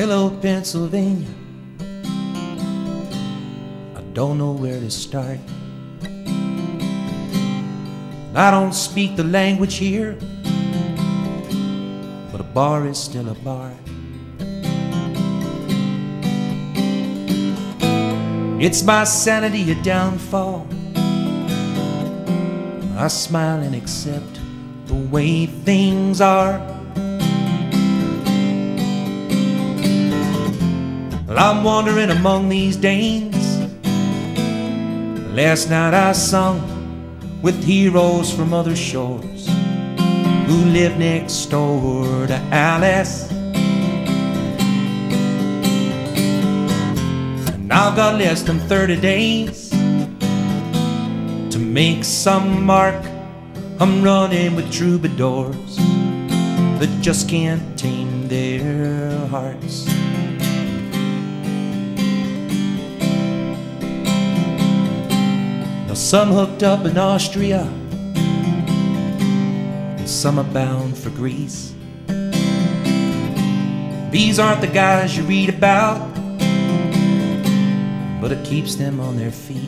Hello, Pennsylvania. I don't know where to start. I don't speak the language here, but a bar is still a bar. It's my sanity a downfall. I smile and accept the way things are. Well, I'm wandering among these Danes. Last night I sung with heroes from other shores who live next door to Alice. And I've got less than 30 days to make some mark. I'm running with troubadours that just can't tame their hearts. Now some hooked up in Austria, and some are bound for Greece. These aren't the guys you read about, but it keeps them on their feet.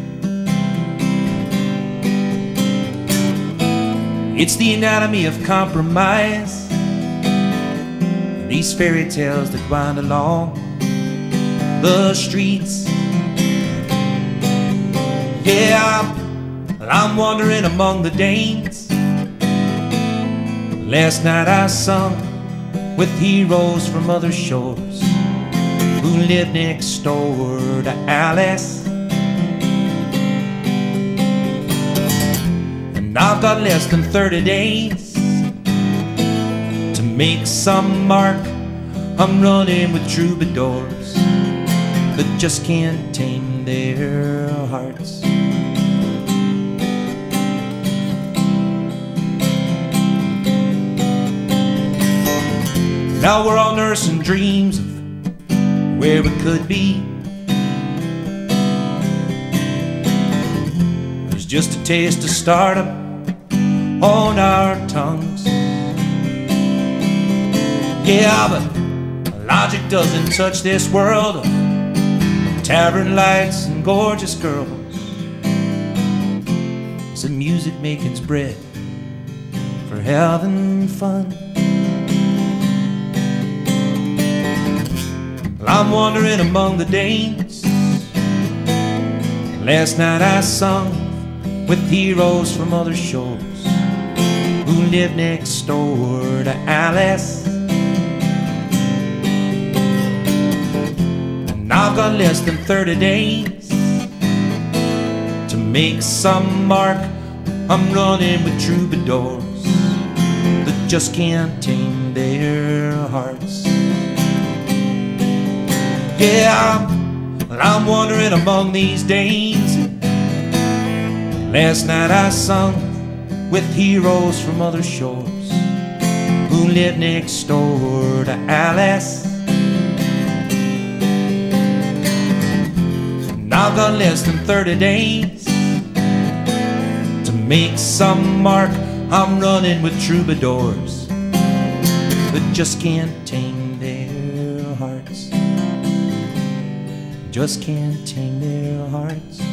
It's the anatomy of compromise, these fairy tales that wind along the streets. Yeah, I'm wandering among the Danes. Last night I sung with heroes from other shores who live next door to Alice. And I've got less than 30 days to make some mark. I'm running with troubadours that just can't tame their hearts. Now we're all nursing dreams of where we could be. There's just a taste of stardom on our tongues. Yeah, but logic doesn't touch this world of tavern lights and gorgeous girls. Some music making's bread for having fun. I'm wandering among the Danes. Last night I sung with heroes from other shores who live next door to Alice. And I've got less than 30 days to make some mark. I'm running with troubadours that just can't tame their hearts. Yeah, I'm wandering among these Danes. Last night I sung with heroes from other shores who live next door to Alice. And I've got less than 30 days to make some mark. I'm running with troubadours that just can't tame their hearts. Just can't tame their hearts.